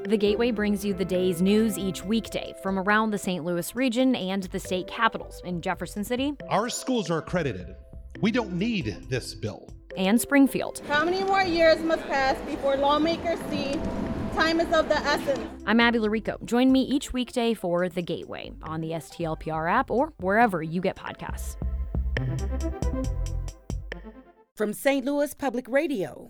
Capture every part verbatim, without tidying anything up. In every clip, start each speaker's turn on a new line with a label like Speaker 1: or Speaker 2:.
Speaker 1: The Gateway brings you the day's news each weekday from around the Saint Louis region and the state capitals in Jefferson City.
Speaker 2: Our schools are accredited. We don't need this bill.
Speaker 1: And Springfield.
Speaker 3: How many more years must pass before lawmakers see time is of the essence?
Speaker 1: I'm Abby Larico. Join me each weekday for The Gateway on the S T L P R app or wherever you get podcasts.
Speaker 4: From Saint Louis Public Radio,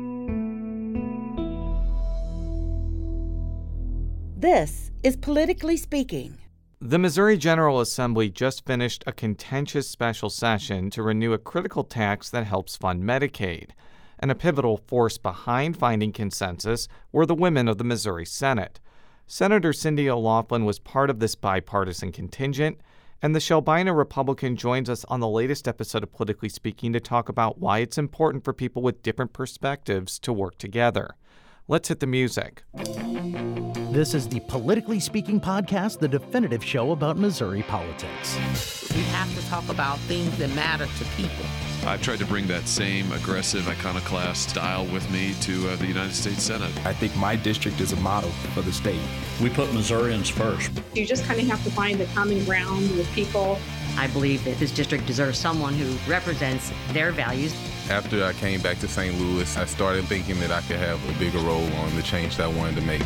Speaker 4: this is Politically Speaking.
Speaker 5: The Missouri General Assembly just finished a contentious special session to renew a critical tax that helps fund Medicaid. And a pivotal force behind finding consensus were the women of the Missouri Senate. Senator Cindy O'Laughlin was part of this bipartisan contingent, and the Shelbina Republican joins us on the latest episode of Politically Speaking to talk about why it's important for people with different perspectives to work together. Let's hit the music.
Speaker 6: This is the Politically Speaking podcast, the definitive show about Missouri politics.
Speaker 7: We have to talk about things that matter to people.
Speaker 8: I've tried to bring that same aggressive iconoclast style with me to uh, the United States Senate.
Speaker 9: I think my district is a model for the state.
Speaker 10: We put Missourians first.
Speaker 11: You just kind of have to find the common ground with people.
Speaker 12: I believe that this district deserves someone who represents their values.
Speaker 9: After I came back to Saint Louis, I started thinking that I could have a bigger role on the change that I wanted to make.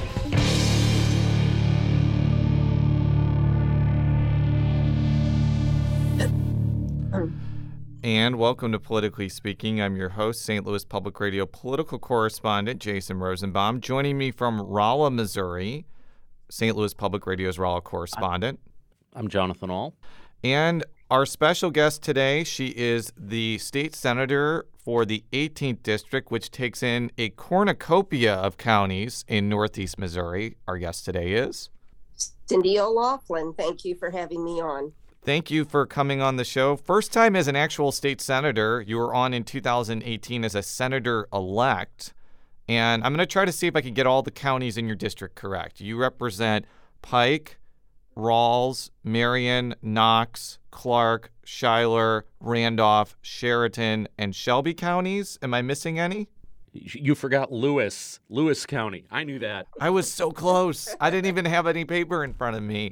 Speaker 5: And welcome to Politically Speaking. I'm your host, Saint Louis Public Radio political correspondent Jason Rosenbaum. Joining me from Rolla, Missouri, Saint Louis Public Radio's Rolla correspondent.
Speaker 13: I'm Jonathan Ahl.
Speaker 5: And our special guest today, she is the state senator for the eighteenth District, which takes in a cornucopia of counties in northeast Missouri. Our guest today is
Speaker 14: Cindy O'Laughlin. Thank you for having me on.
Speaker 5: Thank you for coming on the show. First time as an actual state senator. You were on in two thousand eighteen as a senator-elect. And I'm going to try to see if I can get all the counties in your district correct. You represent Pike, Rawls, Marion, Knox, Clark, Schuyler, Randolph, Sheridan, and Shelby counties. Am I missing any?
Speaker 13: You forgot Lewis, Lewis County. I knew that.
Speaker 5: I was so close. I didn't even have any paper in front of me.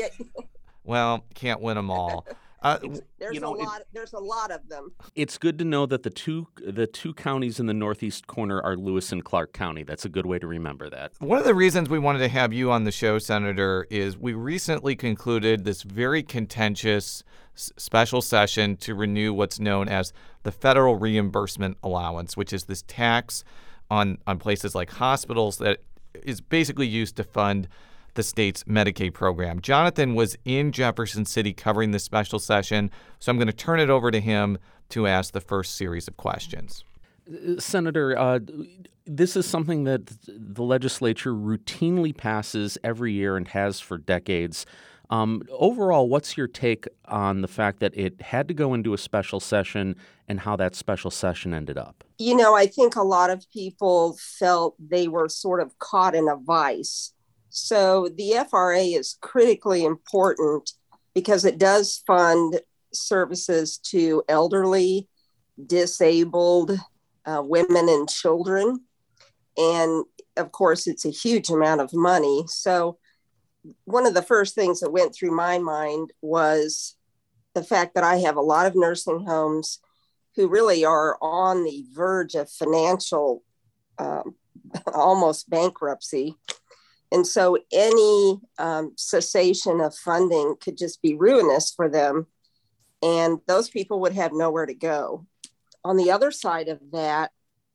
Speaker 5: Well, can't win them all. Uh,
Speaker 14: there's
Speaker 13: you know,
Speaker 14: a lot.
Speaker 13: it,
Speaker 14: there's a lot of them.
Speaker 13: It's good to know that the two the two counties in the northeast corner are Lewis and Clark County. That's a good way to remember that.
Speaker 5: One of the reasons we wanted to have you on the show, Senator, is we recently concluded this very contentious s- special session to renew what's known as the Federal Reimbursement Allowance, which is this tax on on places like hospitals that is basically used to fund the state's Medicaid program. Jonathan was in Jefferson City covering this special session, so I'm going to turn it over to him to ask the first series of questions.
Speaker 13: Senator, uh, this is something that the legislature routinely passes every year and has for decades. Um, overall, what's your take on the fact that it had to go into a special session and how that special session ended up?
Speaker 14: You know, I think a lot of people felt they were sort of caught in a vice. So the F R A is critically important because it does fund services to elderly, disabled uh, women and children. And of course, it's a huge amount of money. So one of the first things that went through my mind was the fact that I have a lot of nursing homes who really are on the verge of financial, um, almost bankruptcy. And so any um, cessation of funding could just be ruinous for them. And those people would have nowhere to go. On the other side of that,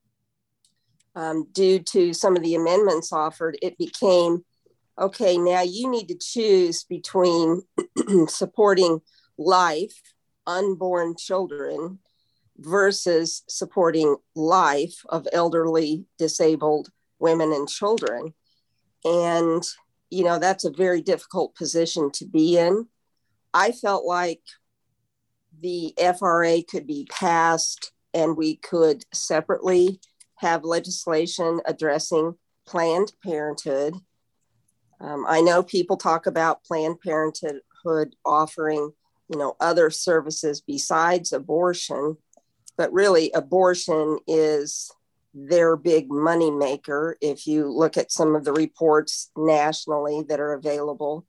Speaker 14: um, due to some of the amendments offered, it became, okay, now you need to choose between supporting life, unborn children, versus supporting life of elderly, disabled women and children. And, you know, that's a very difficult position to be in. I felt like the F R A could be passed and we could separately have legislation addressing Planned Parenthood. Um, I know people talk about Planned Parenthood offering, you know, other services besides abortion, but really abortion is their big money maker. If you look at some of the reports nationally that are available,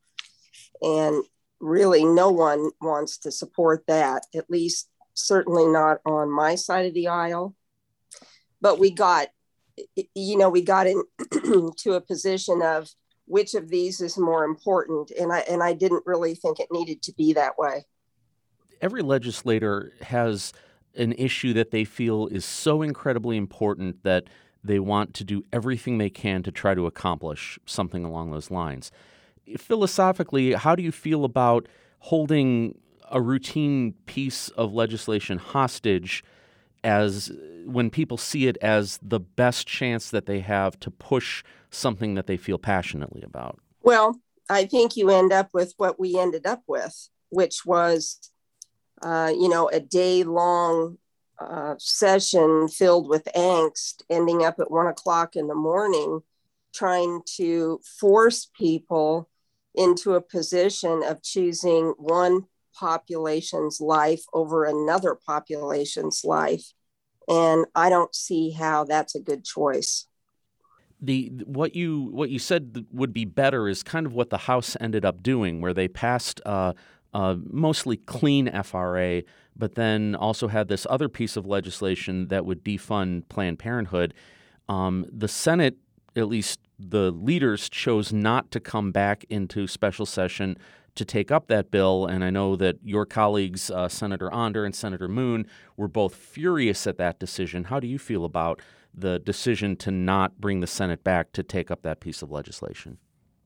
Speaker 14: and really no one wants to support that, at least certainly not on my side of the aisle. But we got, you know, we got into a position of which of these is more important. And I, and I didn't really think it needed to be that way.
Speaker 13: Every legislator has an issue that they feel is so incredibly important that they want to do everything they can to try to accomplish something along those lines. Philosophically, how do you feel about holding a routine piece of legislation hostage as when people see it as the best chance that they have to push something that they feel passionately about?
Speaker 14: Well, I think you end up with what we ended up with, which was, uh, you know, a day-long uh, session filled with angst, ending up at one o'clock in the morning, trying to force people into a position of choosing one population's life over another population's life. And I don't see how that's a good choice.
Speaker 13: The what you what you said would be better is kind of what the House ended up doing, where they passed uh, uh, mostly clean F R A, but then also had this other piece of legislation that would defund Planned Parenthood. Um, the Senate, at least the leaders, chose not to come back into special session to take up that bill. And I know that your colleagues, uh, Senator Onder and Senator Moon, were both furious at that decision. How do you feel about the decision to not bring the Senate back to take up that piece of legislation?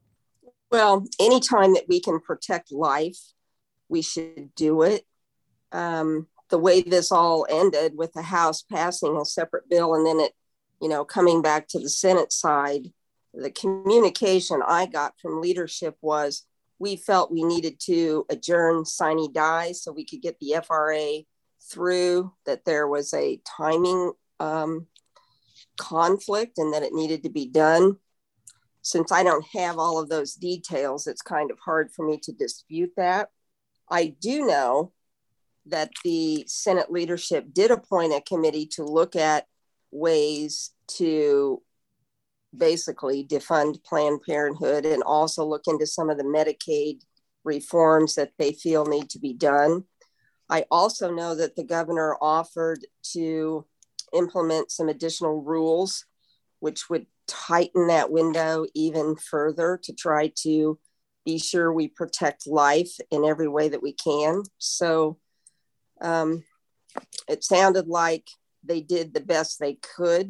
Speaker 14: Well, anytime that we can protect life, we should do it. Um, the way this all ended with the House passing a separate bill and then it, you know, coming back to the Senate side, the communication I got from leadership was we felt we needed to adjourn sine die so we could get the F R A through, that there was a timing um, conflict and that it needed to be done. Since I don't have all of those details, it's kind of hard for me to dispute that. I do know that the Senate leadership did appoint a committee to look at ways to basically defund Planned Parenthood and also look into some of the Medicaid reforms that they feel need to be done. I also know that the governor offered to implement some additional rules, which would tighten that window even further to try to be sure we protect life in every way that we can. So um, it sounded like they did the best they could,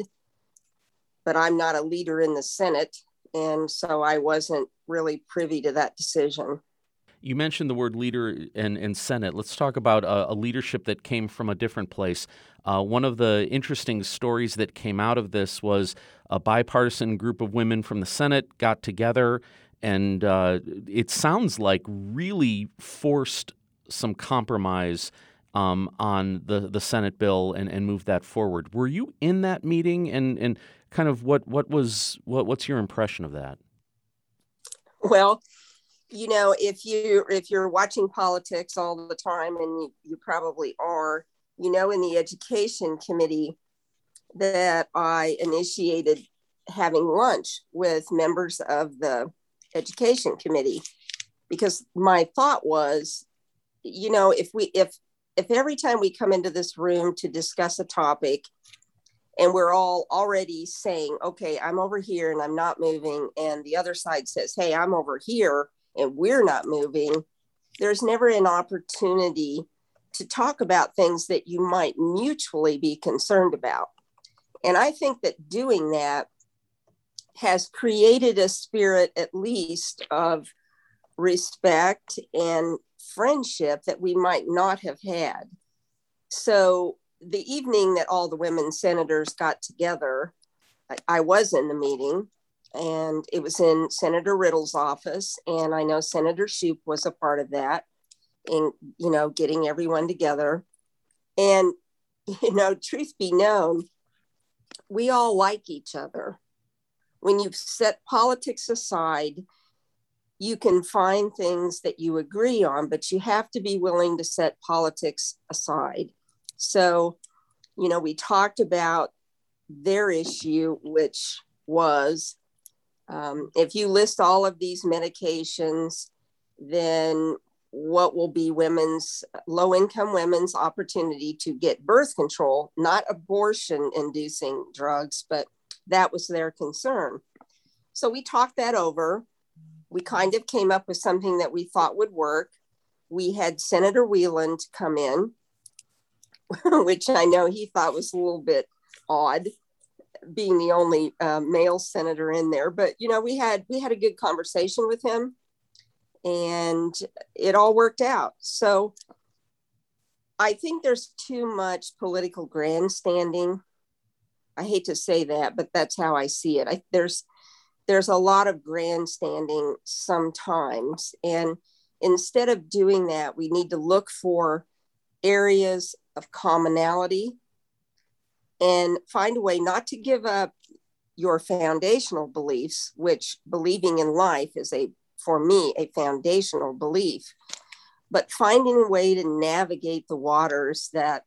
Speaker 14: but I'm not a leader in the Senate, and so I wasn't really privy to that decision.
Speaker 13: You mentioned the word leader and, and Senate. Let's talk about a, a leadership that came from a different place. Uh, one of the interesting stories that came out of this was a bipartisan group of women from the Senate got together and uh, it sounds like really forced some compromise um, on the, the Senate bill and, and moved that forward. Were you in that meeting, and, and kind of what, what was what what's your impression of that?
Speaker 14: Well, you know, if you if you're watching politics all the time, and you, you probably are, you know, in the Education Committee that I initiated having lunch with members of the Education Committee, because my thought was, you know, if we if if every time we come into this room to discuss a topic and we're all already saying, okay, I'm over here and I'm not moving, and the other side says, hey, I'm over here and we're not moving, there's never an opportunity to talk about things that you might mutually be concerned about. And I think that doing that has created a spirit, at least, of respect and friendship that we might not have had. So the evening that all the women senators got together, I, I was in the meeting, and it was in Senator Riddle's office. And I know Senator Shoup was a part of that, in, you know, getting everyone together. And, you know, truth be known, we all like each other. When you set politics aside, you can find things that you agree on, but you have to be willing to set politics aside. So, you know, we talked about their issue, which was um, if you list all of these medications, then what will be women's, low-income women's opportunity to get birth control, not abortion-inducing drugs, but that was their concern. So we talked that over. We kind of came up with something that we thought would work. We had Senator Wieland come in, which I know he thought was a little bit odd, being the only uh, male senator in there. But, you know, we had we had a good conversation with him, and it all worked out. So I think there's too much political grandstanding. I hate to say that, but that's how I see it. I, there's there's a lot of grandstanding sometimes. And instead of doing that, we need to look for areas of commonality and find a way not to give up your foundational beliefs, which believing in life is a, for me, a foundational belief, but finding a way to navigate the waters that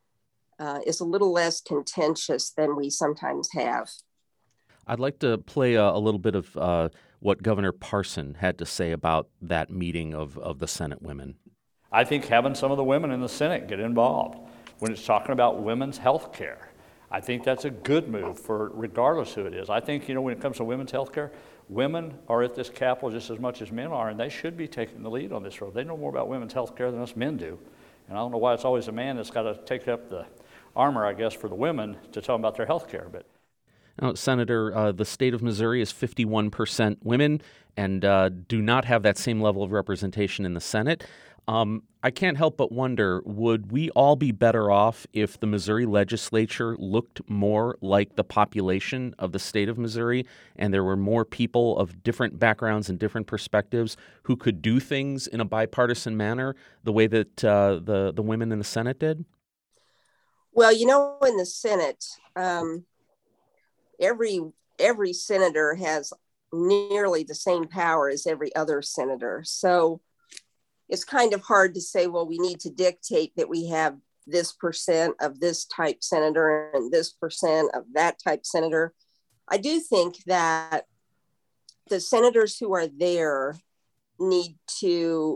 Speaker 14: uh, is a little less contentious than we sometimes have.
Speaker 13: I'd like to play a, a little bit of uh, what Governor Parson had to say about that meeting of, of the Senate women.
Speaker 10: I think having some of the women in the Senate get involved when it's talking about women's health care, I think that's a good move for regardless who it is. I think, you know, when it comes to women's health care, women are at this Capitol just as much as men are, and they should be taking the lead on this road. They know more about women's health care than us men do. And I don't know why it's always a man that's got to take up the armor, I guess, for the women to tell them about their health care. But
Speaker 13: Now, Senator, uh, the state of Missouri is fifty-one percent women and uh, do not have that same level of representation in the Senate. Um, I can't help but wonder, would we all be better off if the Missouri legislature looked more like the population of the state of Missouri and there were more people of different backgrounds and different perspectives who could do things in a bipartisan manner the way that uh, the, the women in the Senate did?
Speaker 14: Well, you know, in the Senate, um, every every senator has nearly the same power as every other senator. So it's kind of hard to say, well, we need to dictate that we have this percent of this type senator and this percent of that type senator. I do think that the senators who are there need to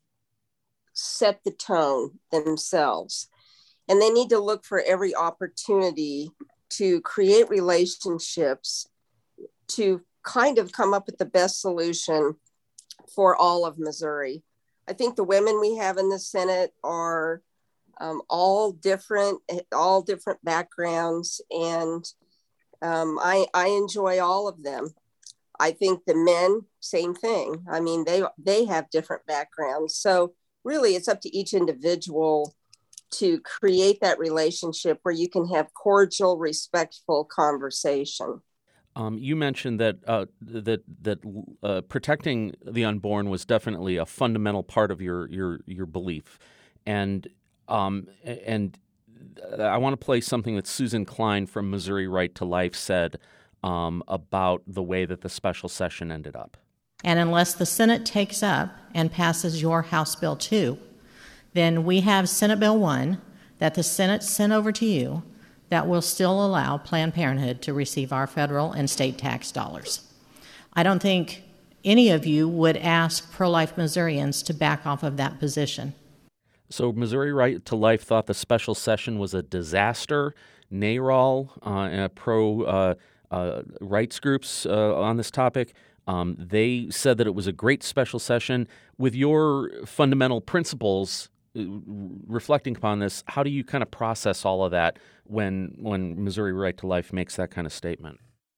Speaker 14: set the tone themselves. And they need to look for every opportunity to create relationships to kind of come up with the best solution for all of Missouri. I think the women we have in the Senate are um, all different, all different backgrounds, and um, I, I enjoy all of them. I think the men, same thing. I mean, they they have different backgrounds. So really, it's up to each individual to create that relationship where you can have cordial, respectful conversation.
Speaker 13: Um, you mentioned that uh, that that uh, protecting the unborn was definitely a fundamental part of your your your belief, and um, and I want to play something that Susan Klein from Missouri Right to Life said um, about the way that the special session ended up.
Speaker 15: And unless the Senate takes up and passes your House Bill two, then we have Senate Bill one that the Senate sent over to you that will still allow Planned Parenthood to receive our federal and state tax dollars. I don't think any of you would ask pro-life Missourians to back off of that position.
Speaker 13: So Missouri Right to Life thought the special session was a disaster. NARAL, uh, pro uh, uh, rights groups uh, on this topic, um, they said that it was a great special session. With your fundamental principles reflecting upon this, how do you kind of process all of that when when Missouri Right to Life makes that kind of statement?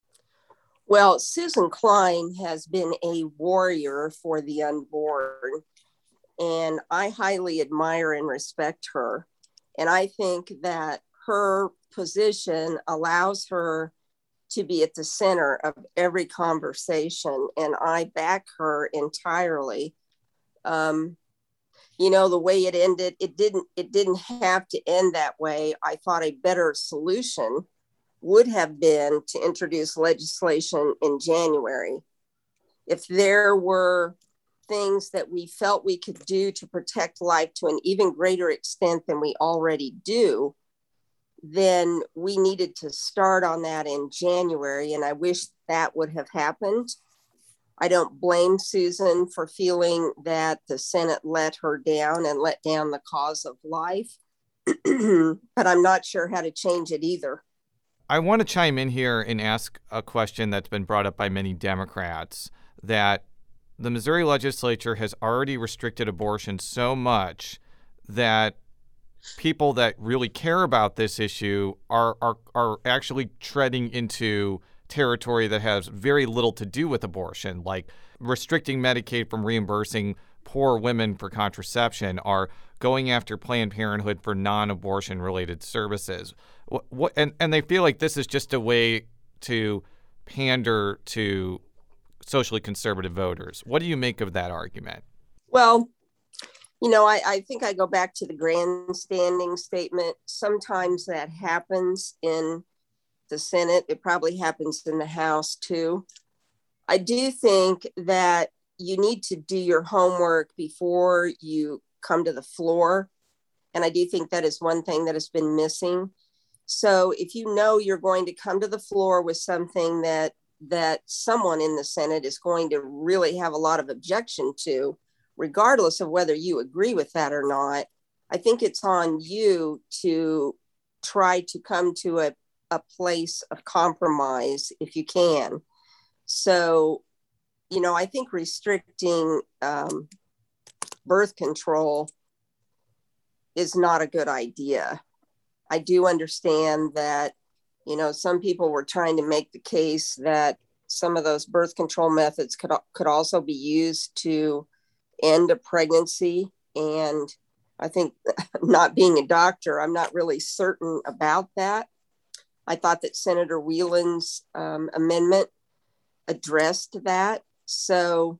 Speaker 14: Well, Susan Klein has been a warrior for the unborn, and I highly admire and respect her. And I think that her position allows her to be at the center of every conversation, and I back her entirely. Um, You know, the way it ended, it didn't, it didn't have to end that way. I thought a better solution would have been to introduce legislation in January. If there were things that we felt we could do to protect life to an even greater extent than we already do, then we needed to start on that in January. And I wish that would have happened. I don't blame Susan for feeling that the Senate let her down and let down the cause of life, but I'm not sure how to change it either.
Speaker 5: I want to chime in here and ask a question that's been brought up by many Democrats, that the Missouri legislature has already restricted abortion so much that people that really care about this issue are are, are actually treading into territory that has very little to do with abortion, like restricting Medicaid from reimbursing poor women for contraception, or going after Planned Parenthood for non-abortion related services. What, what, and, and they feel like this is just a way to pander to socially conservative voters. What do you make of that argument?
Speaker 14: Well, you know, I, I think I go back to the grandstanding statement. Sometimes that happens in the Senate. It probably happens in the House too. I do think that you need to do your homework before you come to the floor. And I do think that is one thing that has been missing. So if you know you're going to come to the floor with something that that someone in the Senate is going to really have a lot of objection to, regardless of whether you agree with that or not, I think it's on you to try to come to a a place of compromise if you can. So, you know, I think restricting um, birth control is not a good idea. I do understand that, you know, some people were trying to make the case that some of those birth control methods could, could also be used to end a pregnancy. And I think, not being a doctor, I'm not really certain about that. I thought that Senator Whelan's um, amendment addressed that. So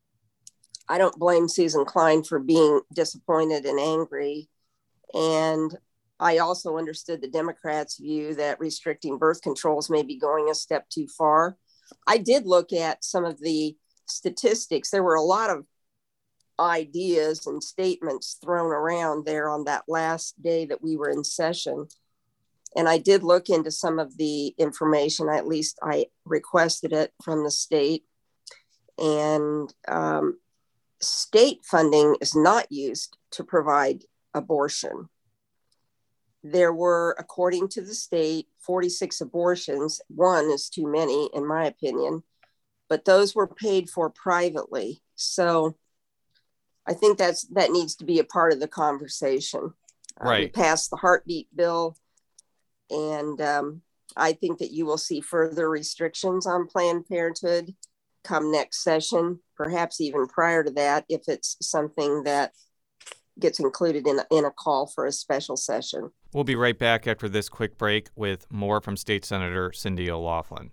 Speaker 14: I don't blame Susan Klein for being disappointed and angry. And I also understood the Democrats' view that restricting birth controls may be going a step too far. I did look at some of the statistics. There were a lot of ideas and statements thrown around there on that last day that we were in session. And I did look into some of the information, at least I requested it from the state. And um, state funding is not used to provide abortion. There were, according to the state, forty-six abortions. One is too many, in my opinion, but those were paid for privately. So I think that's that needs to be a part of the conversation.
Speaker 5: Right.
Speaker 14: Um, we passed the heartbeat bill. And um, I think that you will see further restrictions on Planned Parenthood come next session, perhaps even prior to that, if it's something that gets included in, in a call for a special session.
Speaker 5: We'll be right back after this quick break with more from State Senator Cindy O'Laughlin.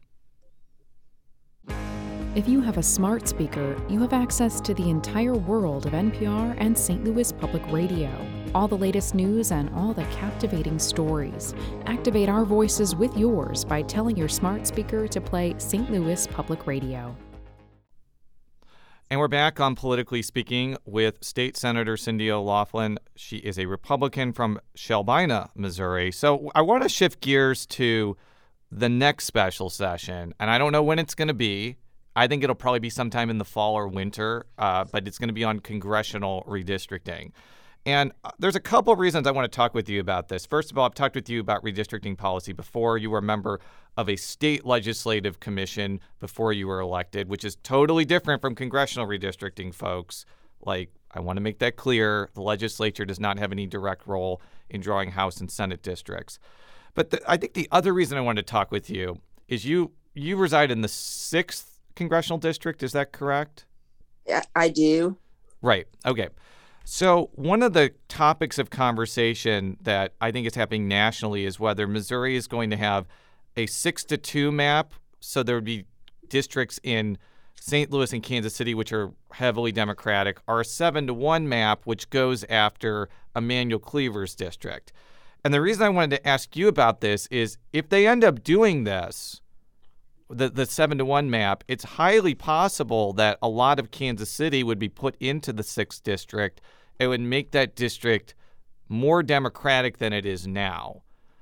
Speaker 16: If you have a smart speaker, you have access to the entire world of N P R and Saint Louis Public Radio. All the latest news and all the captivating stories. Activate our voices with yours by telling your smart speaker to play Saint Louis Public Radio.
Speaker 5: And we're back on Politically Speaking with State Senator Cindy O'Laughlin. She is a Republican from Shelbina, Missouri. So I want to shift gears to the next special session, and I don't know when it's going to be. I think it'll probably be sometime in the fall or winter, uh, but it's going to be on congressional redistricting. And there's a couple of reasons I want to talk with you about this. First of all, I've talked with you about redistricting policy before. You were a member of a state legislative commission before you were elected, which is totally different from congressional redistricting, folks. Like, I want to make that clear. The legislature does not have any direct role in drawing House and Senate districts. But the, I think the other reason I wanted to talk with you is you you reside in the sixth congressional district. Is that correct?
Speaker 14: Yeah, I do.
Speaker 5: Right. Okay. So one of the topics of conversation that I think is happening nationally is whether Missouri is going to have a six to two map. So there would be districts in Saint Louis and Kansas City, which are heavily Democratic, or a seven to one map, which goes after Emanuel Cleaver's district. And the reason I wanted to ask you about this is if they end up doing this, the the seven to one map, it's highly possible that a lot of Kansas City would be put into the sixth district. It would make that district more Democratic than it is now.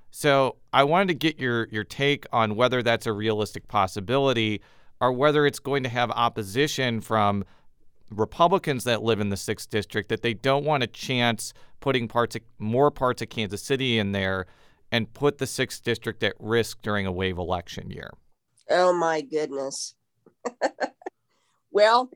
Speaker 5: So I wanted to get your your take on whether that's a realistic possibility or whether it's going to have opposition from Republicans that live in the sixth District, that they don't want a chance putting parts of, more parts of Kansas City in there and put the sixth District at risk during a wave election year.
Speaker 14: Oh, my goodness. Well,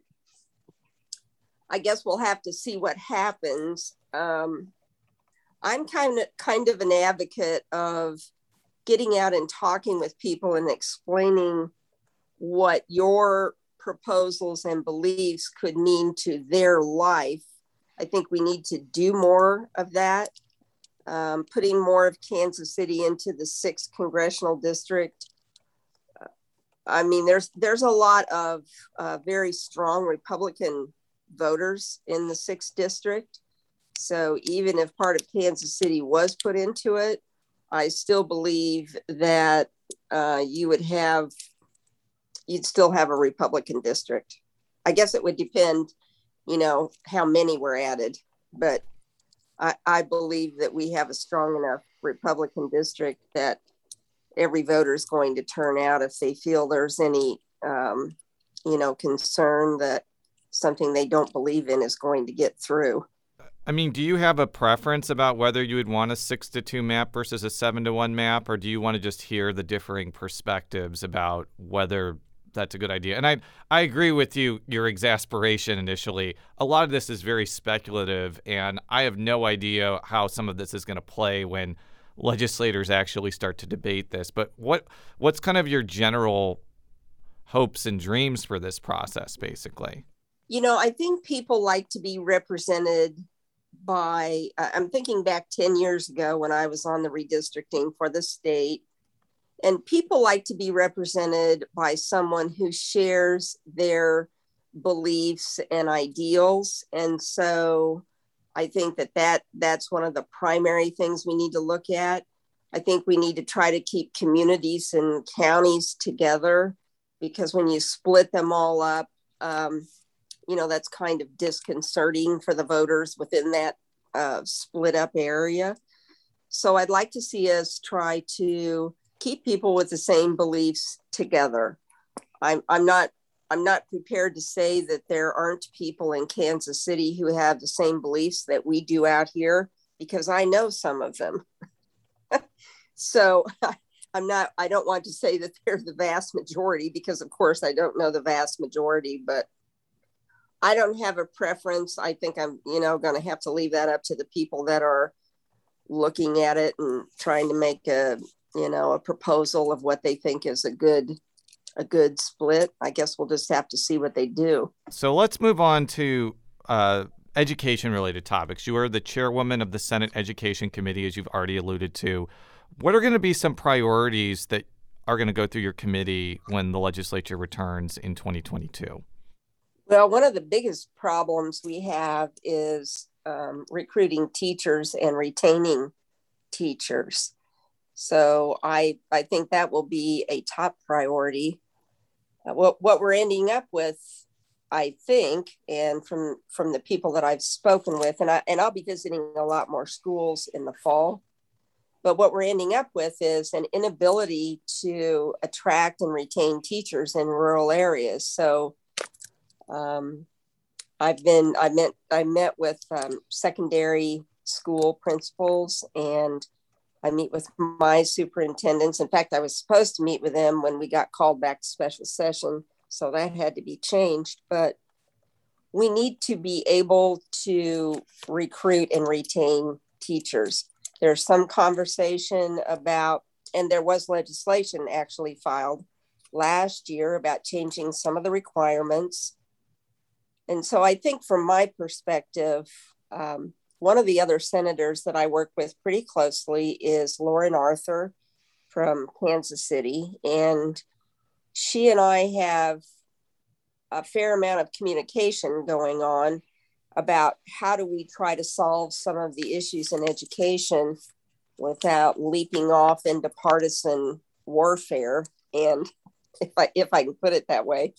Speaker 14: I guess we'll have to see what happens. Um, I'm kind of kind of an advocate of getting out and talking with people and explaining what your proposals and beliefs could mean to their life. I think we need to do more of that. Um, putting more of Kansas City into the sixth congressional district. Uh, I mean, there's there's a lot of uh, very strong Republican voters in the sixth district. So even if part of Kansas City was put into it, I still believe that uh, you would have, you'd still have a Republican district. I guess it would depend, you know, how many were added, but I, I believe that we have a strong enough Republican district that every voter is going to turn out if they feel there's any, um, you know, concern that something they don't believe in is going to get through.
Speaker 5: I mean, do you have a preference about whether you would want a six to two map versus a seven to one map, or do you want to just hear the differing perspectives about whether that's a good idea? And I I agree with you, your exasperation initially. A lot of this is very speculative, and I have no idea how some of this is going to play when legislators actually start to debate this. But what what's kind of your general hopes and dreams for this process, basically?
Speaker 14: You know, I think people like to be represented by, uh, I'm thinking back ten years ago when I was on the redistricting for the state, and people like to be represented by someone who shares their beliefs and ideals. And so I think that, that that's one of the primary things we need to look at. I think we need to try to keep communities and counties together, because when you split them all up, um, you know, that's kind of disconcerting for the voters within that uh, split up area. So I'd like to see us try to keep people with the same beliefs together. I'm, I'm not I'm not prepared to say that there aren't people in Kansas City who have the same beliefs that we do out here, because I know some of them. So I'm not, I don't want to say that they're the vast majority, because of course I don't know the vast majority, but I don't have a preference. I think I'm, you know, going to have to leave that up to the people that are looking at it and trying to make a, you know, a proposal of what they think is a good, a good split. I guess we'll just have to see what they do.
Speaker 5: So let's move on to uh, education-related topics. You are the chairwoman of the Senate Education Committee, as you've already alluded to. What are going to be some priorities that are going to go through your committee when the legislature returns in twenty twenty-two?
Speaker 14: Well, one of the biggest problems we have is um, recruiting teachers and retaining teachers. So I, I think that will be a top priority. Uh, what, what we're ending up with, I think, and from, from the people that I've spoken with, and, I, and I'll be visiting a lot more schools in the fall, but what we're ending up with is an inability to attract and retain teachers in rural areas. So um, I've been, I met, I met with um, secondary school principals, and I meet with my superintendents. In fact, I was supposed to meet with them when we got called back to special session, so that had to be changed. But we need to be able to recruit and retain teachers. There's some conversation about, and there was legislation actually filed last year about changing some of the requirements. And so I think from my perspective, um, one of the other senators that I work with pretty closely is Lauren Arthur from Kansas City. And she and I have a fair amount of communication going on about how do we try to solve some of the issues in education without leaping off into partisan warfare. And if I, if I can put it that way.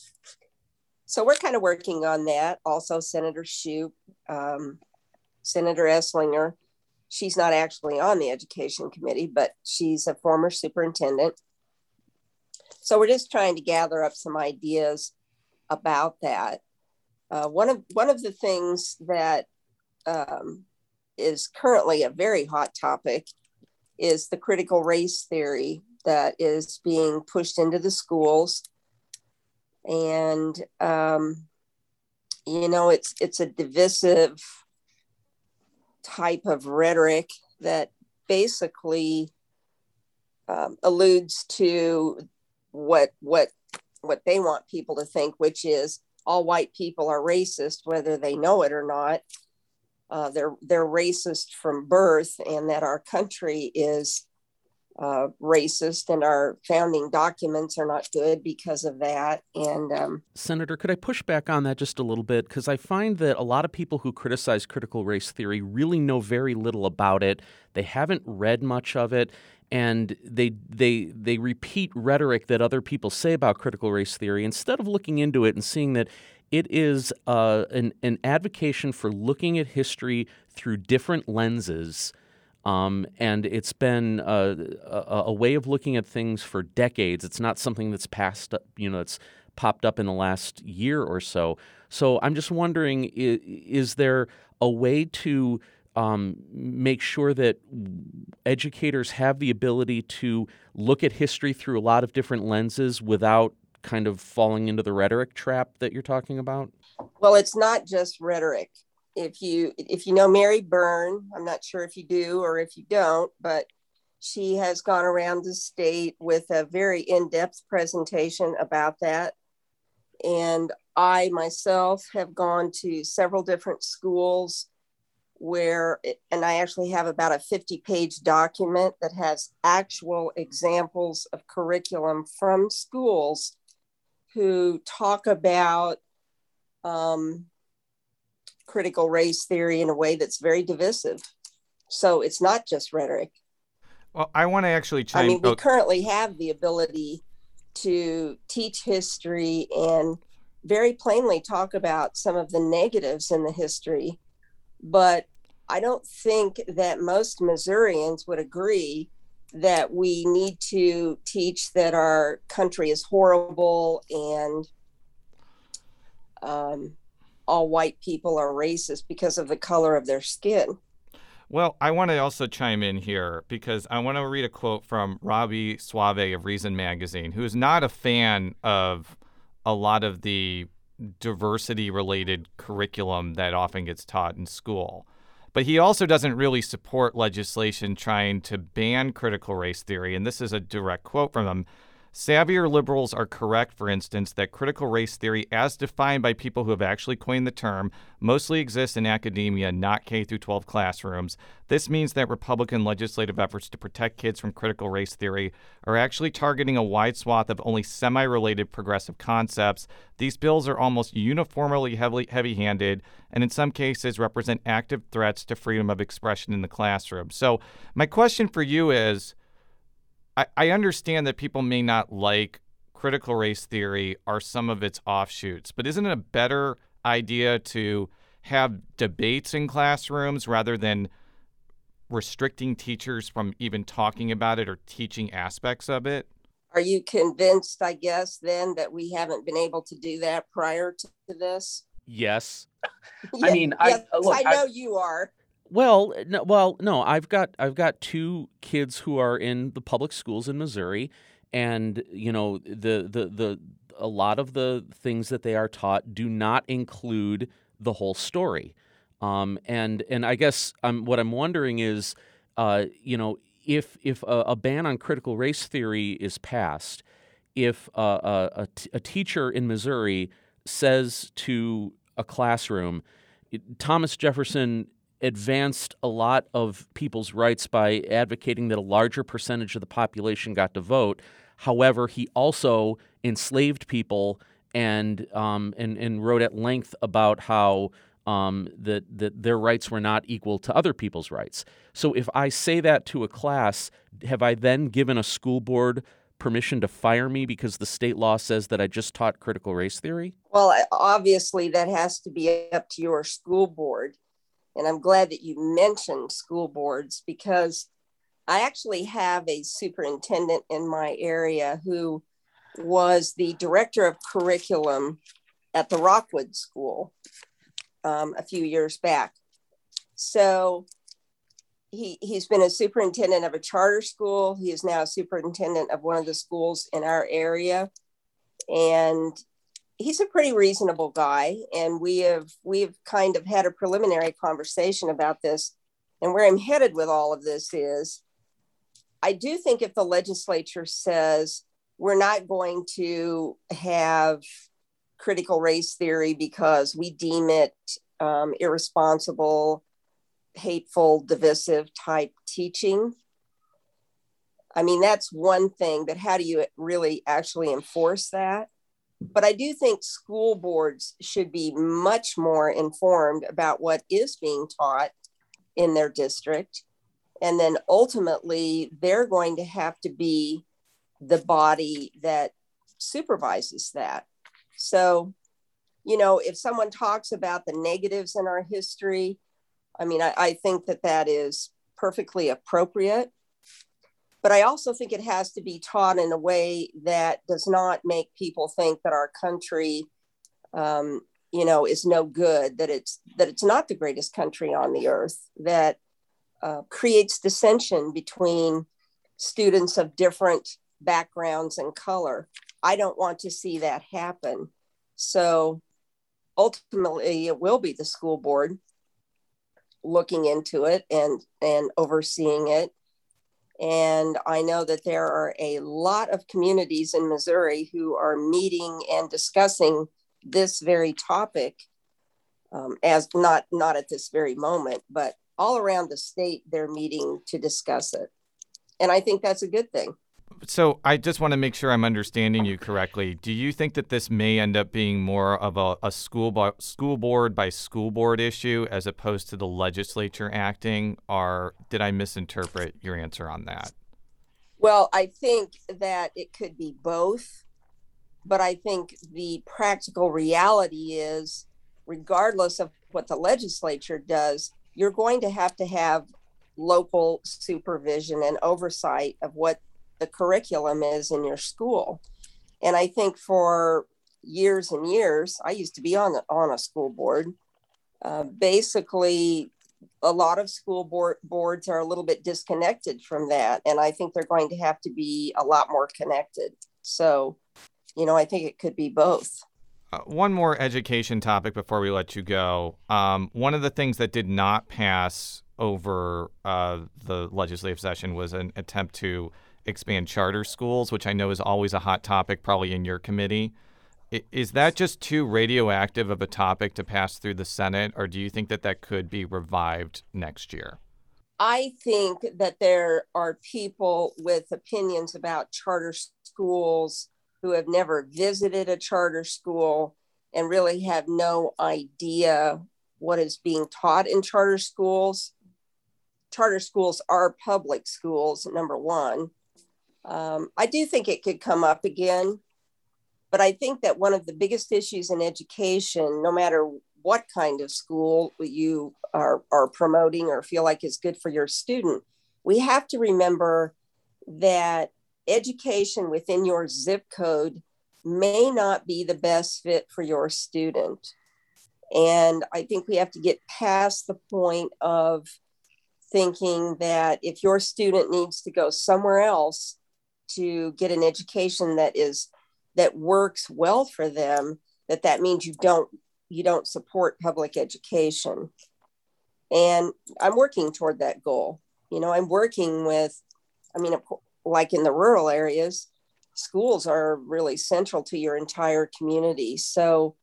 Speaker 14: So we're kind of working on that. Also, Senator Shoup, um, Senator Esslinger. she's not actually on the education committee, but she's a former superintendent. So we're just trying to gather up some ideas about that. Uh, one of one of the things that um, is currently a very hot topic is the critical race theory that is being pushed into the schools. And, um, you know, it's it's a divisive type of rhetoric that basically um, alludes to what what what they want people to think, which is all white people are racist, whether they know it or not. Uh, they're they're racist from birth, and that our country is uh, racist, and our founding documents are not good because of that. And um,
Speaker 13: Senator, could I push back on that just a little bit? Because I find that a lot of people who criticize critical race theory really know very little about it. They haven't read much of it, and they they they repeat rhetoric that other people say about critical race theory instead of looking into it and seeing that it is uh, an, an advocation for looking at history through different lenses. Um, and it's been a, a, a way of looking at things for decades. It's not something that's passed, you know, it's popped up in the last year or so. So I'm just wondering, is, is there a way to um, make sure that educators have the ability to look at history through a lot of different lenses without kind of falling into the rhetoric trap that you're talking about?
Speaker 14: Well, it's not just rhetoric. If you if you know Mary Byrne, I'm not sure if you do or if you don't, but she has gone around the state with a very in-depth presentation about that. And I myself have gone to several different schools where, and I actually have about a fifty page document that has actual examples of curriculum from schools who talk about um, critical race theory in a way that's very divisive. So it's not just rhetoric.
Speaker 5: Well, I want to actually chime.
Speaker 14: I mean, we
Speaker 5: oh.
Speaker 14: currently have the ability to teach history and very plainly talk about some of the negatives in the history, but I don't think that most Missourians would agree that we need to teach that our country is horrible and um, all white people are racist because of the color of their skin.
Speaker 5: Well, I want to also chime in here because I want to read a quote from Robbie Suave of Reason Magazine, who is not a fan of a lot of the diversity-related curriculum that often gets taught in school. But he also doesn't really support legislation trying to ban critical race theory, and this is a direct quote from him. Savvier liberals are correct, for instance, that critical race theory, as defined by people who have actually coined the term, mostly exists in academia, not K through twelve classrooms. This means that Republican legislative efforts to protect kids from critical race theory are actually targeting a wide swath of only semi-related progressive concepts. These bills are almost uniformly heavily, heavy-handed and in some cases represent active threats to freedom of expression in the classroom. So my question for you is, I, I understand that people may not like critical race theory or some of its offshoots, but isn't it a better idea to have debates in classrooms rather than restricting teachers from even talking about it or teaching aspects of it?
Speaker 14: Are you convinced, I guess, then that we haven't been able to do that prior to this?
Speaker 13: Yes.
Speaker 14: Yeah,
Speaker 13: I mean, I,
Speaker 14: yes,
Speaker 13: look,
Speaker 14: I know
Speaker 13: I,
Speaker 14: you are.
Speaker 13: Well, no, well, no, I've got I've got two kids who are in the public schools in Missouri, and you know the the the a lot of the things that they are taught do not include the whole story, um, and and I guess I'm what I'm wondering is, uh, you know, if if a, a ban on critical race theory is passed, if uh, a, a, t- a teacher in Missouri says to a classroom, Thomas Jefferson advanced a lot of people's rights by advocating that a larger percentage of the population got to vote. However, he also enslaved people and um, and, and wrote at length about how um, that, that their rights were not equal to other people's rights. So if I say that to a class, have I then given a school board permission to fire me because the state law says that I just taught critical race theory?
Speaker 14: Well, obviously that has to be up to your school board. And I'm glad that you mentioned school boards, because I actually have a superintendent in my area who was the director of curriculum at the Rockwood School um, a few years back. So he, he's been a superintendent of a charter school. He is now a superintendent of one of the schools in our area. And he's a pretty reasonable guy. And we have, we've kind of had a preliminary conversation about this. And where I'm headed with all of this is, I do think if the legislature says we're not going to have critical race theory because we deem it um, irresponsible, hateful, divisive type teaching, I mean, that's one thing, but how do you really actually enforce that? But I do think school boards should be much more informed about what is being taught in their district. And then ultimately, they're going to have to be the body that supervises that. So, you know, if someone talks about the negatives in our history, I mean, I, I think that that is perfectly appropriate. But I also think it has to be taught in a way that does not make people think that our country, um, you know, is no good, that it's that it's not the greatest country on the earth, that uh, creates dissension between students of different backgrounds and color. I don't want to see that happen. So ultimately, it will be the school board looking into it and, and overseeing it. And I know that there are a lot of communities in Missouri who are meeting and discussing this very topic, um, as not, not at this very moment, but all around the state, they're meeting to discuss it. And I think that's a good thing.
Speaker 5: So I just want to make sure I'm understanding you correctly. Do you think that this may end up being more of a, a school, bo- school board by school board issue as opposed to the legislature acting? Or did I misinterpret your answer on that?
Speaker 14: Well, I think that it could be both. But I think the practical reality is, regardless of what the legislature does, you're going to have to have local supervision and oversight of what the curriculum is in your school. And I think for years and years, I used to be on, the, on a school board. Uh, basically, a lot of school board boards are a little bit disconnected from that. And I think they're going to have to be a lot more connected. So, you know, I think it could be both.
Speaker 5: Uh, one more education topic before we let you go. Um, one of the things that did not pass over uh, the legislative session was an attempt to expand charter schools, which I know is always a hot topic, probably in your committee. I, is that just too radioactive of a topic to pass through the Senate, or do you think that that could be revived next year?
Speaker 14: I think that there are people with opinions about charter schools who have never visited a charter school and really have no idea what is being taught in charter schools. Charter schools are public schools, number one. Um, I do think it could come up again, but I think that one of the biggest issues in education, no matter what kind of school you are, are promoting or feel like is good for your student, we have to remember that education within your zip code may not be the best fit for your student. And I think we have to get past the point of thinking that if your student needs to go somewhere else to get an education that is that works well for them, that that means you don't you don't support public education. And I'm working toward that goal. You know, I'm working with, I mean, like in the rural areas, schools are really central to your entire community. So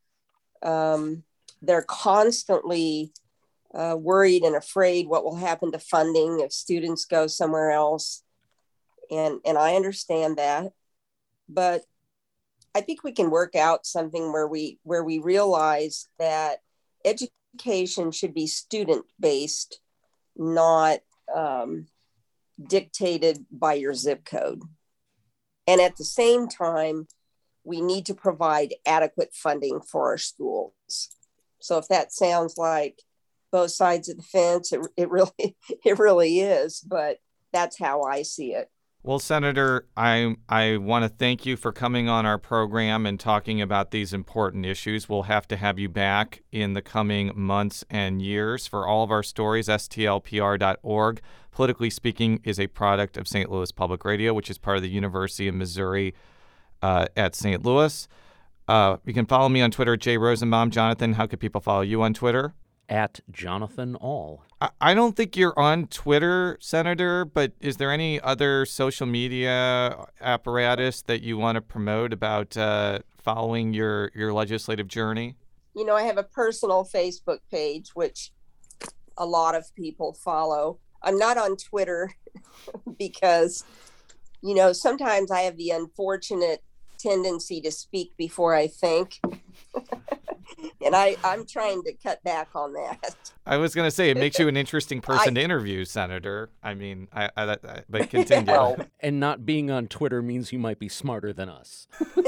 Speaker 14: um, they're constantly uh, worried and afraid what will happen to funding if students go somewhere else. And, and I understand that, but I think we can work out something where we where we realize that education should be student-based, not um, dictated by your zip code. And at the same time, we need to provide adequate funding for our schools. So if that sounds like both sides of the fence. It, it really, it really is, but that's how I see it.
Speaker 5: Well, Senator, I I want to thank you for coming on our program and talking about these important issues. We'll have to have you back in the coming months and years for all of our stories. S T L P R dot org. Politically Speaking is a product of Saint Louis Public Radio, which is part of the University of Missouri uh, at Saint Louis. Uh, you can follow me on Twitter at Jay Rosenbaum. Jonathan, how could people follow you on Twitter?
Speaker 13: At Jonathan All.
Speaker 5: I, I don't think you're on Twitter, Senator, but is there any other social media apparatus that you want to promote about uh, following your, your legislative journey?
Speaker 14: You know, I have a personal Facebook page, which a lot of people follow. I'm not on Twitter because, you know, sometimes I have the unfortunate tendency to speak before I think. And I, I'm trying to cut back on that.
Speaker 5: I was going to say, it makes you an interesting person I, to interview, Senator. I mean, I, I, I but continue.
Speaker 13: Well, and not being on Twitter means you might be smarter than us.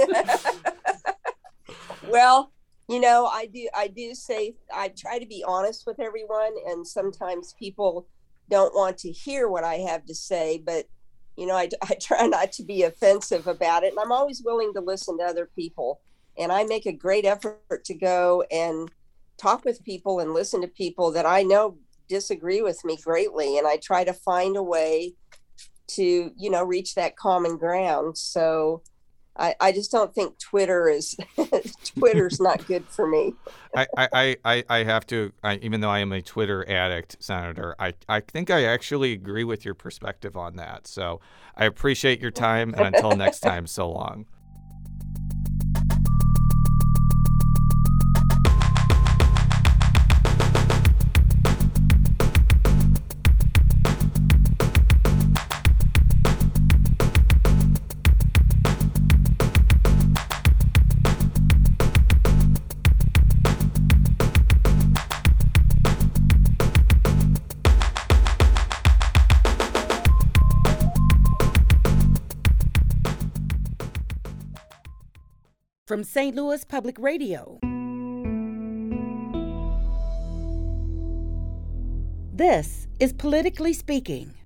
Speaker 14: Well, you know, I do, I do say, I try to be honest with everyone, and sometimes people don't want to hear what I have to say, but, you know, I, I try not to be offensive about it, and I'm always willing to listen to other people. And I make a great effort to go and talk with people and listen to people that I know disagree with me greatly. And I try to find a way to, you know, reach that common ground. So I, I just don't think Twitter is, Twitter's not good for me.
Speaker 5: I, I, I, I have to, I, even though I am a Twitter addict, Senator, I, I think I actually agree with your perspective on that. So I appreciate your time. And until next time, so long.
Speaker 4: From Saint Louis Public Radio, this is Politically Speaking.